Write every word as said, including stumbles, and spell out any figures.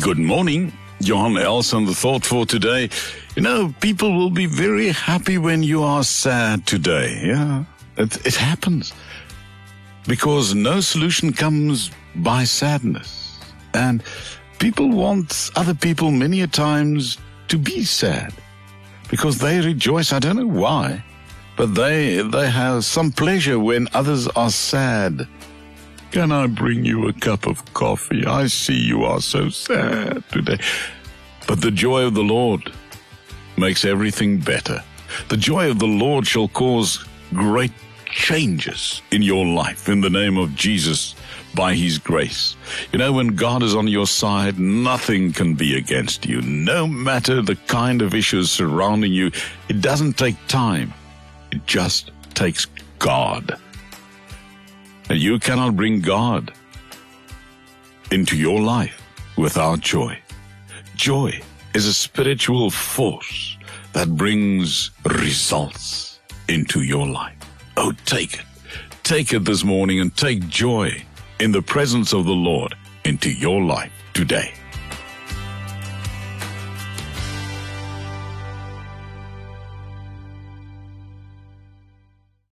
Good morning, Johan Elson. The thought for today, you know, people will be very happy when you are sad today. Yeah, it, it happens because no solution comes by sadness. And people want other people many a times to be sad because they rejoice. I don't know why, but they, they have some pleasure when others are sad. Can I bring you a cup of coffee? I see you are so sad today. But the joy of the Lord makes everything better. The joy of the Lord shall cause great changes in your life in the name of Jesus by His grace. You know, when God is on your side, nothing can be against you. No matter the kind of issues surrounding you, it doesn't take time. It just takes God. And you cannot bring God into your life without joy. Joy is a spiritual force that brings results into your life. Oh, take it. Take it this morning and take joy in the presence of the Lord into your life today.